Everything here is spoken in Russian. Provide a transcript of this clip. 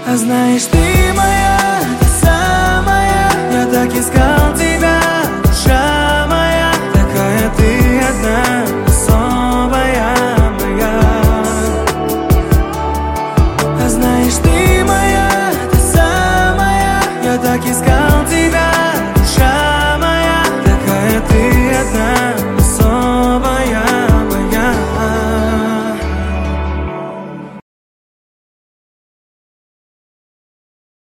А знаешь, ты моя, ты самая. Я так искал тебя.